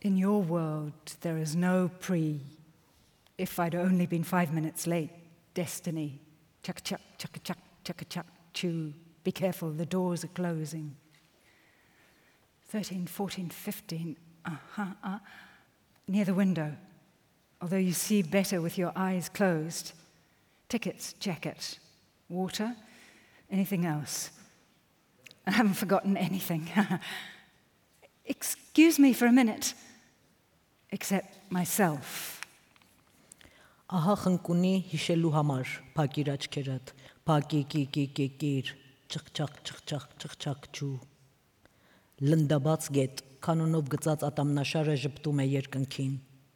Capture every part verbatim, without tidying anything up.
In your world, there is no pre, if I'd only been five minutes late, destiny. Chuck-a-chuck, chuck-a-chuck, chuck-a-chuck, chew. Be careful, the doors are closing. thirteen, fourteen, fifteen, uh-huh, uh, near the window, although you see better with your eyes closed. Tickets, jacket, water, anything else? I haven't forgotten anything. Excuse me for a minute. Except myself. Ահա խնկունի հիշելու համար, փակիր աչքերդ, փակի կի կի կի կիր, ճղճակ ճղճակ ճղճակ ջու։ Լնդաբաց գետ, կանոնով գծած ատամնաշարը ժպտում է երկնքին։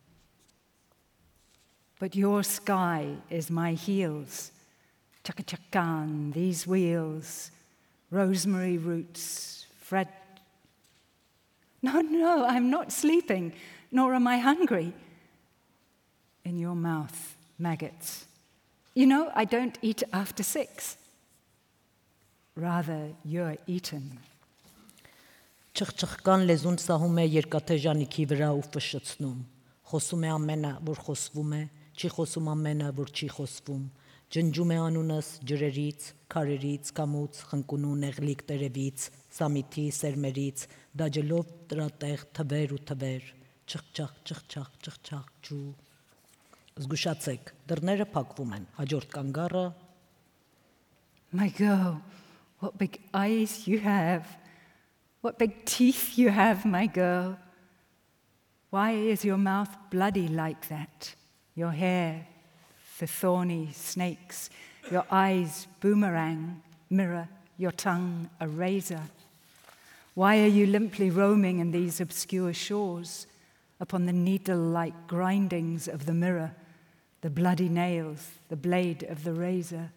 But your sky is my heels. Chaka-chakan, these wheels, rosemary roots, Fred. No, no, I'm not sleeping, nor am I hungry. In your mouth, maggots. You know, I don't eat after six. Rather, you're eaten. Ճղճղկան լեզուն սահում է երկաթե ժանիքի վրա ու ֆշշացնում։ Խոսում է ամենը, որ խոսվում է, չի խոսում ամենը, որ չի խոսվում։ Ջնջում է անունս ջրերից, քարերից, կամուց, խնկունու նեղլիկ տերևից, սամիթի սերմերից, դաջելով տրատեղ թվեր ու թվեր, ճղճղ, ճղճղ, ճղճղ, ջու։ Զգուշացեք, դռները փակվում են, հաջորդ կանգառը։ My girl, what big eyes you have. What big teeth you have, my girl. Why is your mouth bloody like that? Your hair, the thorny snakes, your eyes boomerang, mirror, your tongue a razor. Why are you limply roaming in these obscure shores, upon the needle-like grindings of the mirror, the bloody nails, the blade of the razor?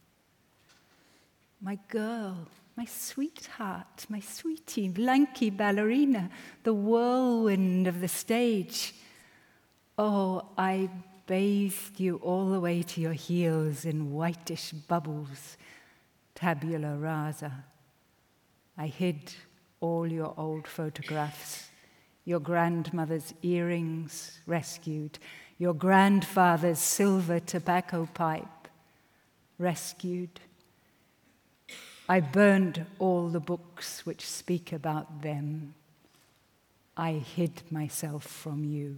My girl, my sweetheart, my sweetie, lanky ballerina, the whirlwind of the stage. Oh, I bathed you all the way to your heels in whitish bubbles, tabula rasa. I hid all your old photographs, your grandmother's earrings rescued, your grandfather's silver tobacco pipe rescued. I burned all the books which speak about them. I hid myself from you.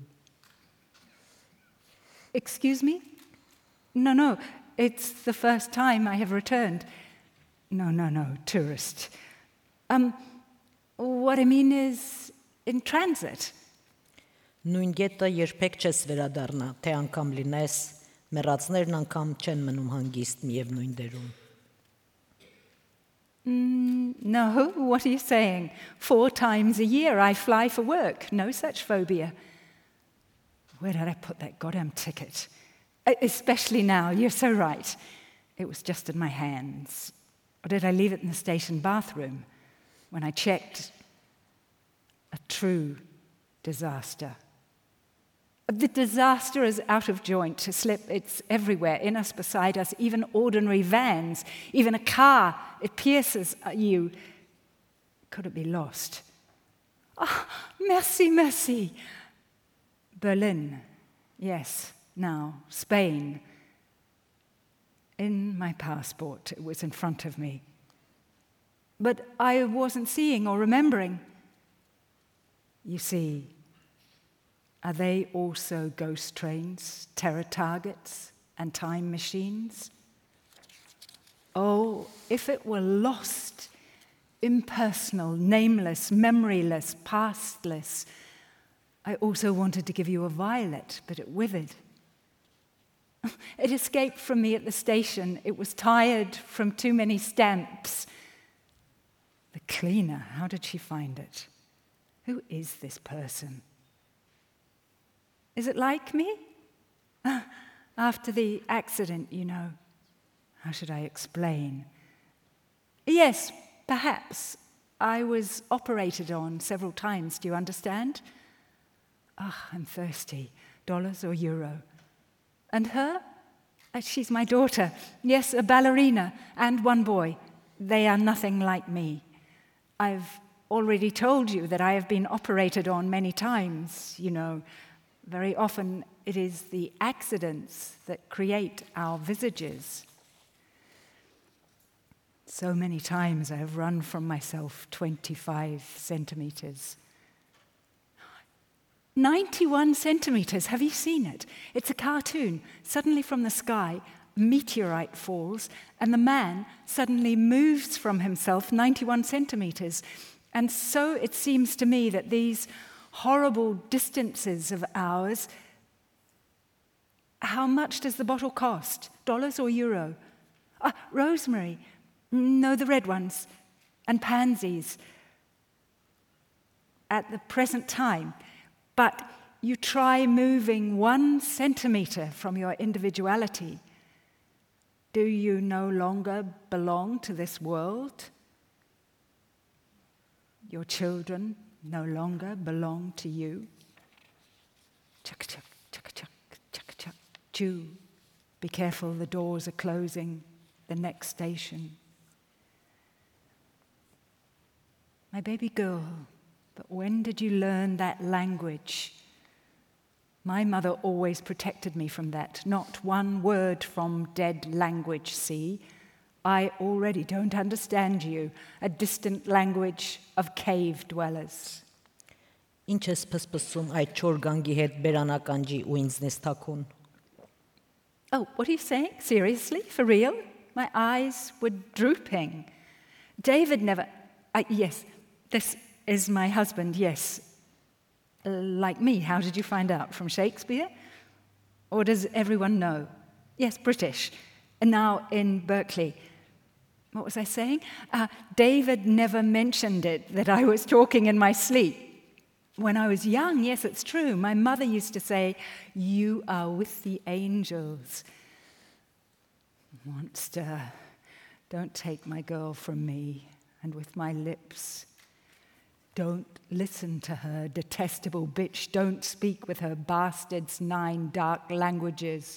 Excuse me? No, no, it's the first time I have returned. No, no, no, tourist. Um, what I mean is in transit. Նույն գետը երբեք չես վերադառնա, թե անգամ լինես, մեռածներն անգամ չեն մնում հանգիստ միևնույն դերում։ Mm, no, what are you saying? Four times a year I fly for work. No such phobia. Where did I put that goddamn ticket? Especially now, you're so right. It was just in my hands. Or did I leave it in the station bathroom? When I checked, a true disaster. The disaster is out of joint to slip. It's everywhere, in us, beside us, even ordinary vans, even a car. It pierces you. Could it be lost? Ah, oh, merci, merci. Berlin, yes, now, Spain. In my passport, it was in front of me. But I wasn't seeing or remembering. You see, are they also ghost trains, terror targets, and time machines? Oh, if it were lost, impersonal, nameless, memoryless, pastless. I also wanted to give you a violet, but it withered. It escaped from me at the station. It was tired from too many stamps. The cleaner, how did she find it? Who is this person? Is it like me? After the accident, you know. How should I explain? Yes, perhaps. I was operated on several times, do you understand? Ah, I'm thirsty. Dollars or euro? And her? Uh, she's my daughter. Yes, a ballerina, and one boy. They are nothing like me. I've already told you that I have been operated on many times. You know, very often it is the accidents that create our visages. So many times I have run from myself twenty-five centimeters. ninety-one centimeters, have you seen it? It's a cartoon. Suddenly from the sky, a meteorite falls, and the man suddenly moves from himself ninety-one centimeters. And so it seems to me that these horrible distances of ours, how much does the bottle cost? Dollars or euro? Ah, rosemary. No, the red ones. And pansies. At the present time. But you try moving one centimeter from your individuality. Do you no longer belong to this world? Your children no longer belong to you? Chuck, chuck, chuck, chuck, chuck, chuck. Chew. Be careful, the doors are closing. The next station. My baby girl, but when did you learn that language? My mother always protected me from that. Not one word from dead language, see? I already don't understand you, a distant language of cave dwellers. Ինչ ես փսփսում այդ չոր գանգի հետ բերանականջի ու ինձնես թաքուն։ Oh, what are you saying? Seriously? For real? My eyes were drooping. David never... Uh, yes, this is my husband, yes. Uh, like me, how did you find out? From Shakespeare? Or does everyone know? Yes, British. And now in Berkeley. What was I saying? Uh, David never mentioned it, that I was talking in my sleep. When I was young, yes, it's true. My mother used to say, "You are with the angels." Monster, don't take my girl from me, and with my lips. Don't listen to her, detestable bitch. Don't speak with her bastard's nine dark languages.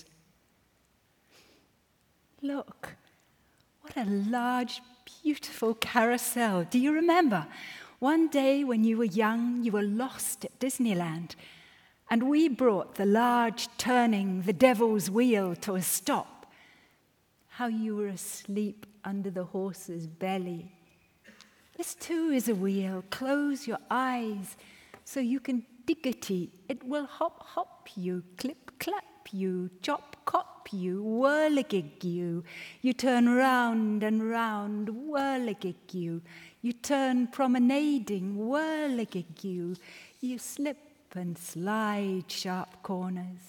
Look, what a large, beautiful carousel. Do you remember? One day when you were young, you were lost at Disneyland, and we brought the large turning, the devil's wheel to a stop. How you were asleep under the horse's belly. This too is a wheel. Close your eyes so you can diggity. It will hop hop you, clip clap you, chop cop you, whirligig you. You turn round and round, whirligig you. You turn promenading, whirligig you. You slip and slide sharp corners.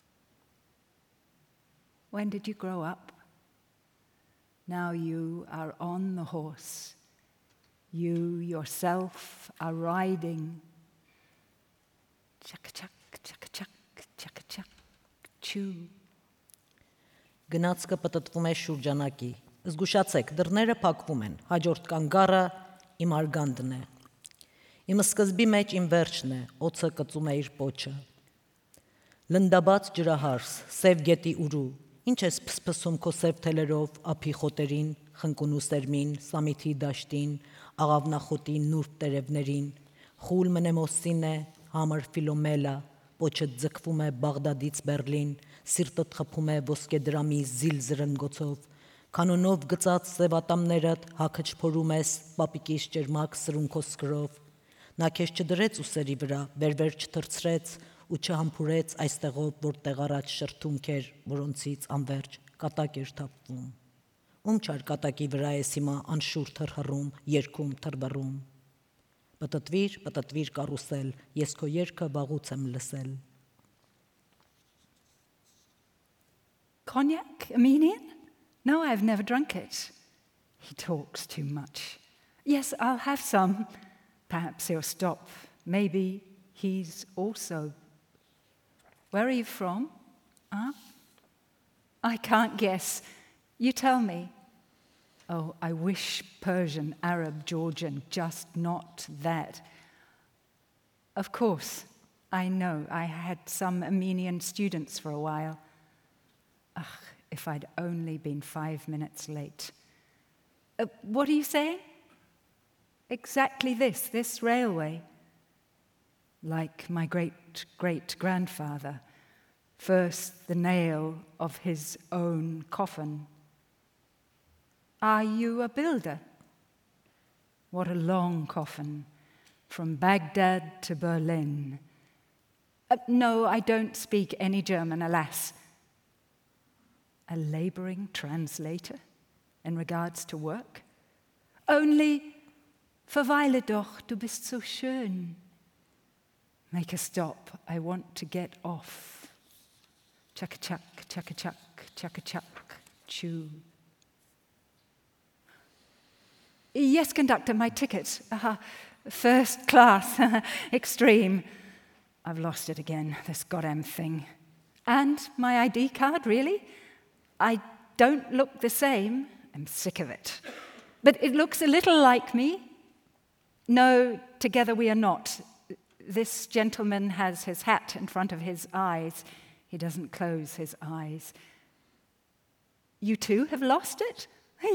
When did you grow up? Now you are on the horse. You yourself are riding. Chuck, chuck, chuck, chuck, chuck, chuck, chew. Գնացքը պտտվում է շուրջանակի։ Զգուշացեք, դռները փակվում են։ Հաջորդ կանգառը իմ արգանդն է։ Իմ սկզբի մեջ իմ վերջն է, օծը կծում է իր պոչը։ Լնդաբաց ջրահարս, սև գետի ուրու, ինչ ես փսփսում քո սև թելերով ափի խոտերին, խնկուն ու սերմին, սամիթի դաշտին, աղավնախոտի նուրբ տերևներին, խուլ մնեմոսին է, համր Ֆիլոմելա, պոչը ձգվում է Բաղդադից Բերլին, սիրտդ խփում է ոսկեդրամի զիլ զրնգոցով, կանոնով գծած սևատամներդ հագը չփորում ես պապիկիս ճերմակ սրունքոսկրով, նա քեզ չդրեց ուսերի վրա, վերվեր չթրցրեց ու չհամբուրեց այստեղով, որտեղ առաջ շրթունք էր, որոնցից անվերջ կատակ էր թափվում։ Ում չար կատակի վրա ես հիմա անշուր թրհռում, երգում թրբռում։ Պտտվիր, պտտվիր կարուսել, ես քո երգը վաղուց եմ լսել։ Cognac, Armenian? No, I've never drunk it. He talks too much. Yes, I'll have some. Perhaps he'll stop. Maybe he's also... Where are you from? Huh? I can't guess. You tell me. Oh, I wish Persian, Arab, Georgian, just not that. Of course, I know. I had some Armenian students for a while. Ugh, if I'd only been five minutes late. Uh, what are you saying? exactly this, this railway. Like my great-great-grandfather, first the nail of his own coffin. Are you a builder? What a long coffin, from Baghdad to Berlin. Uh, no, I don't speak any German, alas. A laboring translator in regards to work? Only, verweile doch, du bist so schön. Make a stop, I want to get off. Chaka-chuck, chaka-chuck, chaka-chuck, chew. Yes, conductor, my ticket. Uh, first class, extreme. I've lost it again, this goddamn thing. And my I D card, really? I don't look the same. I'm sick of it. But it looks a little like me. No, together we are not. This gentleman has his hat in front of his eyes. He doesn't close his eyes. You too have lost it?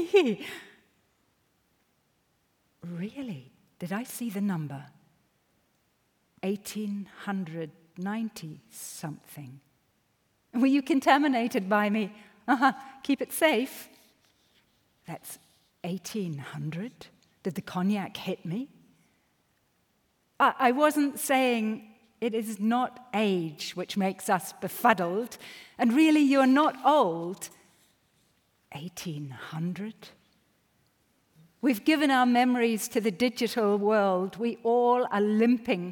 Really? Did I see the number? eighteen ninety something. Were you contaminated by me? Uh-huh. Keep it safe. That's eighteen hundred? Did the cognac hit me? I, I wasn't saying it is not age which makes us befuddled, and really you're not old. eighteen hundred? We've given our memories to the digital world. We all are limping.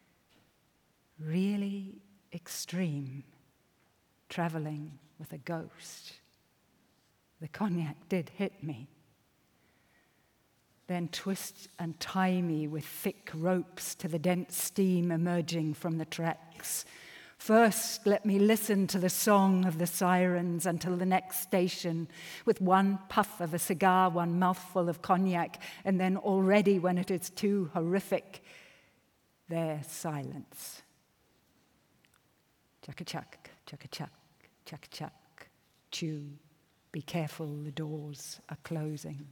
Really extreme, traveling with a ghost. The cognac did hit me. Then twist and tie me with thick ropes to the dense steam emerging from the tracks. First, let me listen to the song of the sirens until the next station, with one puff of a cigar, one mouthful of cognac, and then already, when it is too horrific, their silence. Chaka-chuck, chaka-chuck, chaka-chuck, chew. Be careful, the doors are closing.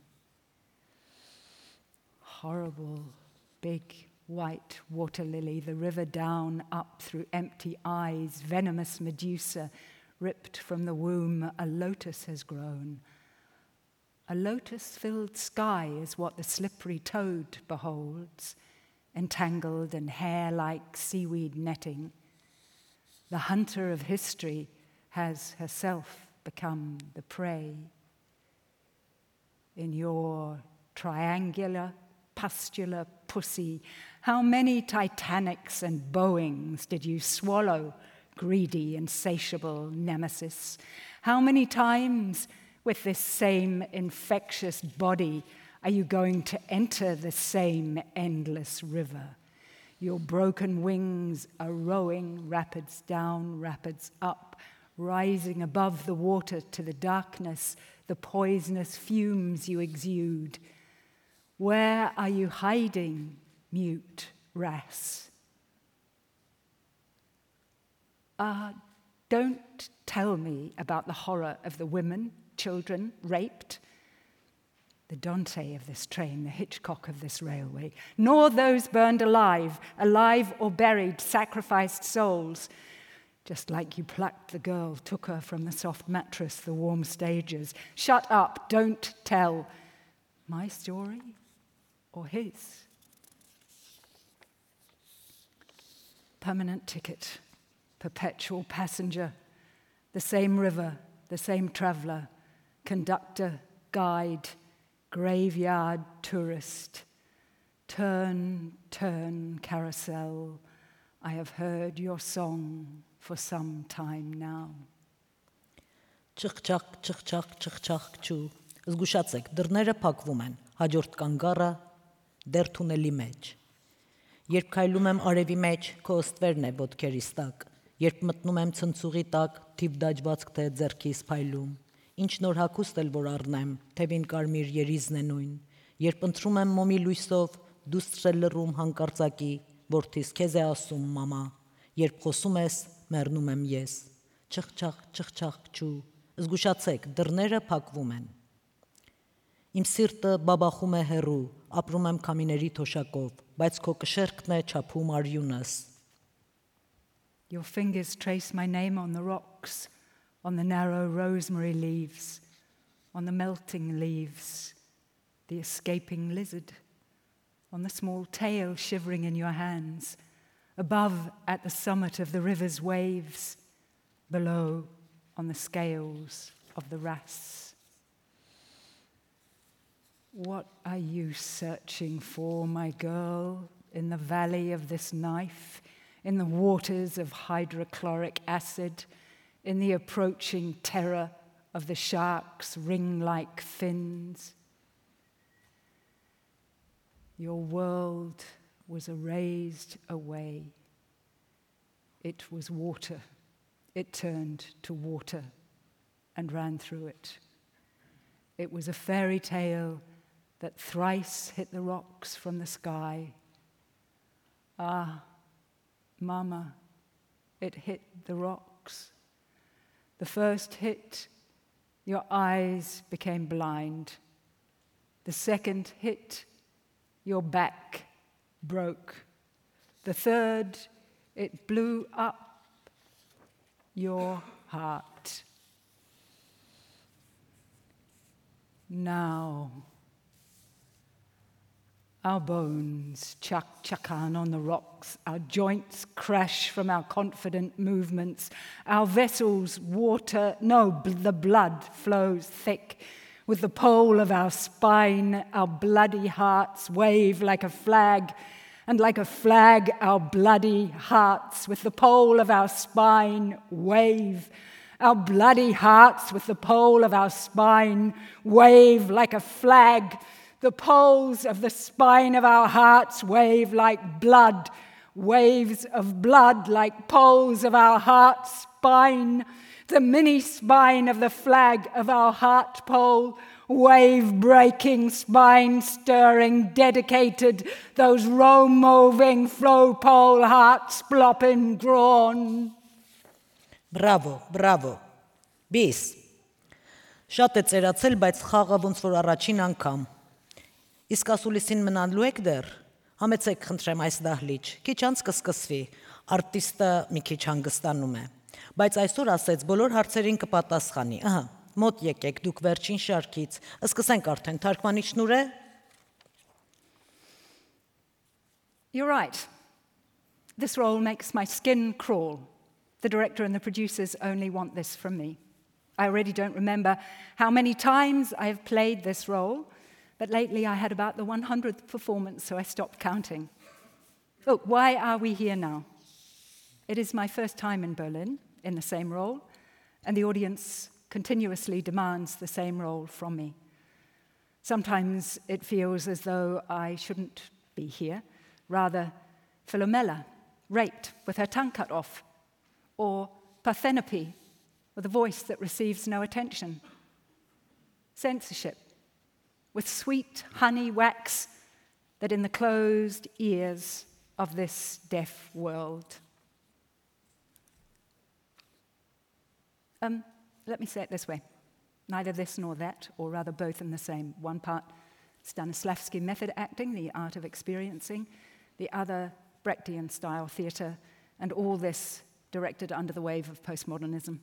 Horrible, big, white water lily, the river down, up through empty eyes, venomous Medusa, ripped from the womb, a lotus has grown. A lotus-filled sky is what the slippery toad beholds, entangled in hair-like seaweed netting. The hunter of history has herself become the prey. In your triangular, pustular pussy, how many Titanics and Boeings did you swallow, greedy, insatiable nemesis? How many times with this same infectious body are you going to enter the same endless river? Your broken wings are rowing rapids down, rapids up, rising above the water to the darkness, the poisonous fumes you exude. Where are you hiding, mute wrasse? Ah, uh, don't tell me about the horror of the women, children raped, the Dante of this train, the Hitchcock of this railway, nor those burned alive, alive or buried, sacrificed souls. Just like you plucked the girl, took her from the soft mattress, the warm stages. Shut up, don't tell. My story or his? Permanent ticket, perpetual passenger, the same river, the same traveler, conductor, guide, graveyard tourist. Turn, turn, carousel. I have heard your song for some time now. Չխչախ, չխչախ, չխչախ, չու։ Զգուշացեք, դռները փակվում են, հաջորդ կանգառը դեռ թունելի մեջ։ Երբ քայլում եմ արևի մեջ, քո ըստվերն է ոտքերիս տակ, երբ մտնում եմ ցնցուղի տակ, թիվ դաջվածք թե ձեռքիս փայլում, ինչ նոր հագուստ էլ որ առնեմ, թևին կարմիր երիզն է նույն, երբ ընտրում եմ մոմի լույսով, դուստր է լռում հանկարծակի, որդիս քեզ է ասում մամա, երբ խոսում ես, մեռնում եմ ես, չխչախ, չխչախ, չու, զգուշացեք, դռները փակվում են։ Իմ սիրտը բաբախում է հեռու, ապրում եմ քամիների թոշակով, բայց քո կշերքն է չափում արյունս։ Your fingers trace my name on the rocks, on the narrow rosemary leaves, on the melting leaves, the escaping lizard, on the small tail shivering in your hands, above at the summit of the river's waves, below on the scales of the wrasse. What are you searching for, my girl, in the valley of this knife, in the waters of hydrochloric acid, in the approaching terror of the shark's ring-like fins? Your world was erased away. It was water. It turned to water and ran through it. It was a fairy tale that thrice hit the rocks from the sky. Ah, Mama, it hit the rocks. The first hit, your eyes became blind. The second hit, your back broke. The third, it blew up your heart. Now, our bones chuck chuckan on the rocks, our joints crash from our confident movements, our vessels water, no, bl- the blood flows thick. With the pole of our spine, our bloody hearts wave like a flag, and like a flag, our bloody hearts with the pole of our spine wave. Our bloody hearts with the pole of our spine wave like a flag. The poles of the spine of our hearts wave like blood, waves of blood like poles of our heart spine. The mini spine of the flag of our heart pole, wave-breaking, spine-stirring, dedicated, those roam-moving, flow-pole hearts plopping drawn. Բրավո, բրավո։ Բիս։ Շատ է ծերացել, բայց խաղը ոնց որ առաջին անգամ։ Իսկ ասուլիսին մնալու եք դեռ։ Համեցեք խնդրեմ այս դահլիճ։ Քիչ անց կսկսվի։ Արտիստը մի քիչ հանգստանում է։ Բայց այսօր ասեց բոլոր հարցերին կպատասխանի։ Ահա, մոտ եկեք դուք վերջին շարքից։ Սկսենք արդեն թարգմանիչ Նուրե։ You're right. This role makes my skin crawl. The director and the producers only want this from me. I already don't remember how many times I have played this role, but lately I had about the one hundredth performance, so I stopped counting. Look, why are we here now? It is my first time in Berlin in the same role, and the audience continuously demands the same role from me. Sometimes it feels as though I shouldn't be here. Rather, Philomela, raped with her tongue cut off, or Parthenope, with a voice that receives no attention. Censorship, with sweet honey wax that in the closed ears of this deaf world. Um, let me say it this way. Neither this nor that, or rather both in the same. One part, Stanislavski method acting, the art of experiencing. The other, Brechtian-style theatre, and all this directed under the wave of postmodernism.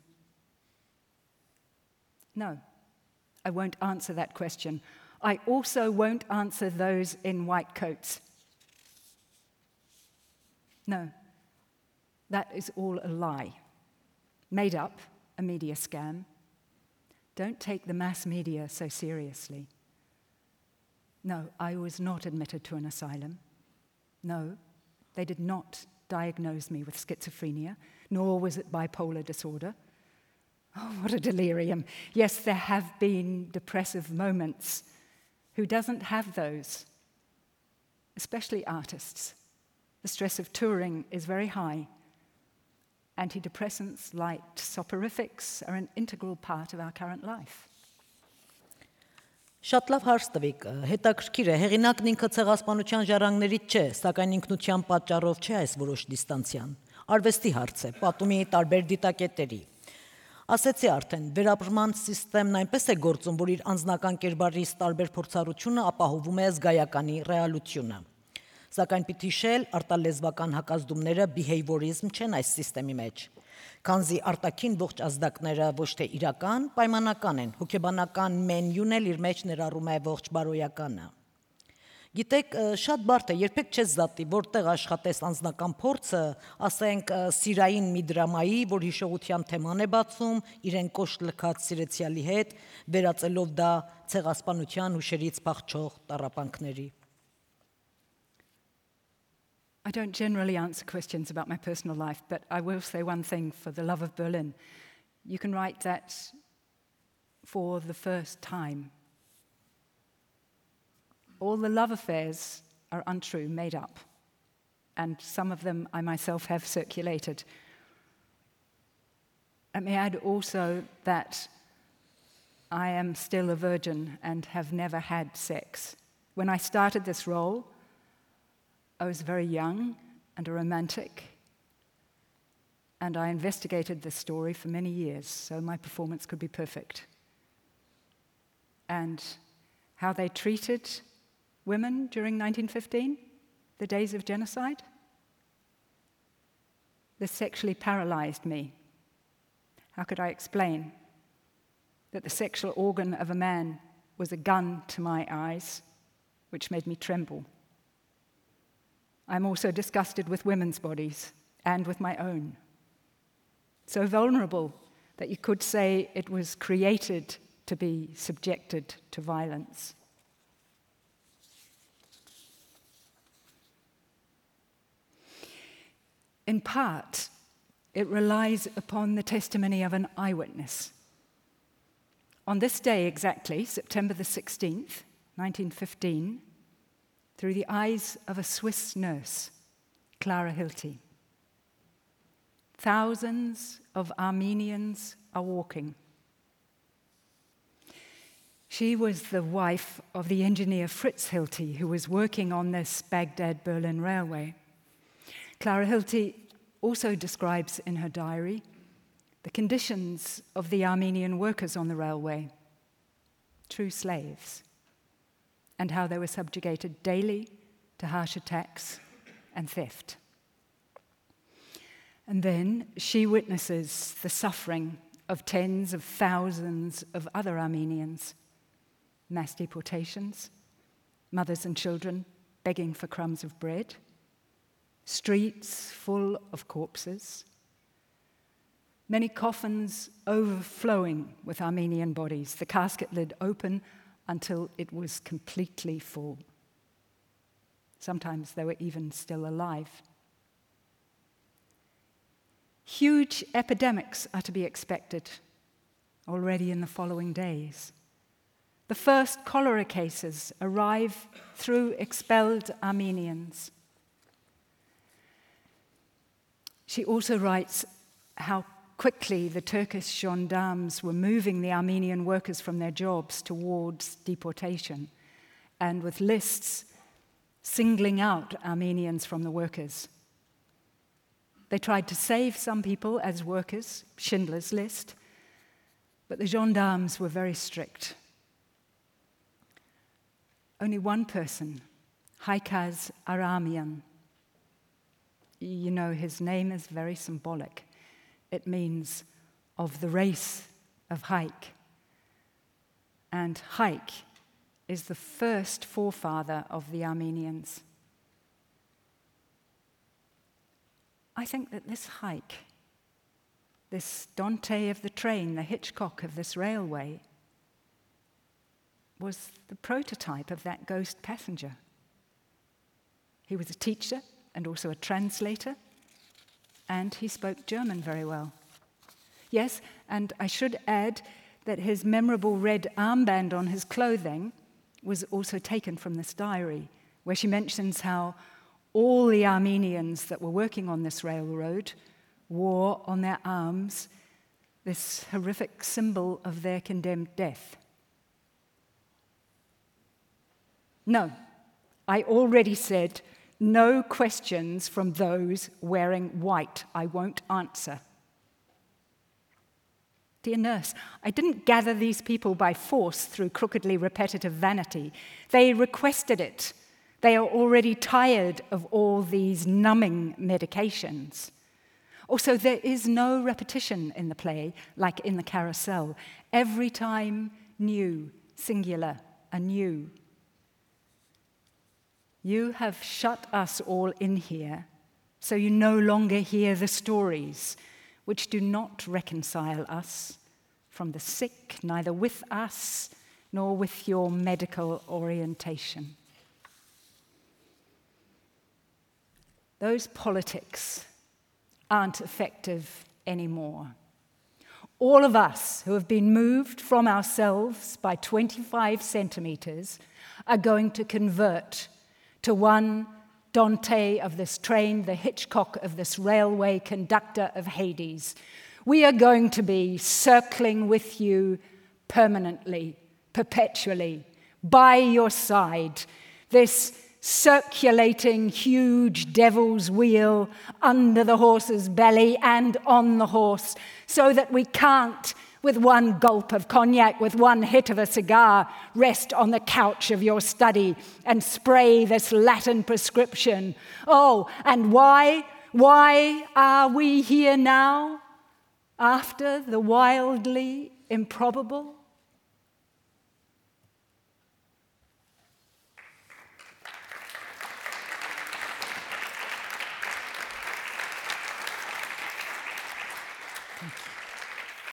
No, I won't answer that question. I also won't answer those in white coats. No, that is all a lie. Made up, a media scam. Don't take the mass media so seriously. No, I was not admitted to an asylum. No, they did not diagnose me with schizophrenia, nor was it bipolar disorder. Oh, what a delirium. Yes, there have been depressive moments. Who doesn't have those? Especially artists. The stress of touring is very high. Antidepressants like soporifics are an integral part of our current life. Շատ լավ հարց տվիք, հետաքրքիր է, հեղինակն ինքը ցեղասպանության ժառանգներից չէ, սակայն ինքնության պատճառով չէ այս որոշ դիստանցիան։ Արվեստի հարց է, պատումի տարբեր դիտակետերի։ Ասեցի արդեն, վերապրման սիստեմն այնպես է գործում, որ իր անձնական կերպարից տարբեր փորձառությունը ապահովում է զգայականի ռեալությունը։ Սակայն պիտի հիշել, արտալեզվական հակազդումները behaviorism չեն այս սիստեմի մեջ, քանզի արտաքին ողջ ազդակները ոչ թե իրական, պայմանական են, հոգեբանական մենյուն էլ իր մեջ ներառում է ողջ բարոյականը։ Գիտեք, շատ բարդ է, երբեք չես զատի, որտեղ աշխատես անձնական փորձը, ասենք սիրային մի դրամայի, որ հիշողության թեման է բացում, իրեն կոշտ լքած սիրեցյալի հետ, վերածելով դա ցեղասպանության հուշերից փախչող տառապանքների։ I don't generally answer questions about my personal life, but I will say one thing for the love of Berlin. You can write that for the first time. All the love affairs are untrue, made up, and some of them I myself have circulated. Let me add also that I am still a virgin and have never had sex. When I started this role, I was very young and a romantic, and I investigated this story for many years, so my performance could be perfect. And how they treated women during nineteen fifteen, the days of genocide, this sexually paralyzed me. How could I explain that the sexual organ of a man was a gun to my eyes, which made me tremble? I'm also disgusted with women's bodies and with my own. So vulnerable that you could say it was created to be subjected to violence. In part, it relies upon the testimony of an eyewitness. On this day exactly, September the sixteenth, nineteen fifteen, through the eyes of a Swiss nurse, Clara Hilty, thousands of Armenians are walking. She was the wife of the engineer Fritz Hilty, who was working on this Baghdad-Berlin railway. Clara Hilty also describes in her diary the conditions of the Armenian workers on the railway, true slaves, and how they were subjugated daily to harsh attacks and theft. And then she witnesses the suffering of tens of thousands of other Armenians, mass deportations, mothers and children begging for crumbs of bread, streets full of corpses, many coffins overflowing with Armenian bodies, the casket lid open until it was completely full. Sometimes they were even still alive. Huge epidemics are to be expected already in the following days. The first cholera cases arrive through expelled Armenians. She also writes how quickly the Turkish gendarmes were moving the Armenian workers from their jobs towards deportation, and with lists singling out Armenians from the workers. They tried to save some people as workers, Schindler's List, but the gendarmes were very strict. Only one person, Haykaz Aramian. You know, his name is very symbolic. It means of the race of Haik. And Haik is the first forefather of the Armenians. I think that this Haik, this Dante of the train, the Hitchcock of this railway, was the prototype of that ghost passenger. He was a teacher and also a translator, and he spoke German very well. Yes, and I should add that his memorable red armband on his clothing was also taken from this diary, where she mentions how all the Armenians that were working on this railroad wore on their arms this horrific symbol of their condemned death. No, I already said no questions from those wearing white. I won't answer. Dear nurse, I didn't gather these people by force through crookedly repetitive vanity. They requested it. They are already tired of all these numbing medications. Also, there is no repetition in the play, like in the carousel. Every time, new, singular, anew. You have shut us all in here, so you no longer hear the stories, which do not reconcile us from the sick, neither with us nor with your medical orientation. Those politics aren't effective anymore. All of us who have been moved from ourselves by twenty-five centimeters are going to convert to one Dante of this train, the Hitchcock of this railway, conductor of Hades. We are going to be circling with you permanently, perpetually, by your side, this circulating huge devil's wheel under the horse's belly and on the horse, so that we can't, with one gulp of cognac, with one hit of a cigar, rest on the couch of your study and spray this Latin prescription. Oh, and why? Why are we here now, after the wildly improbable?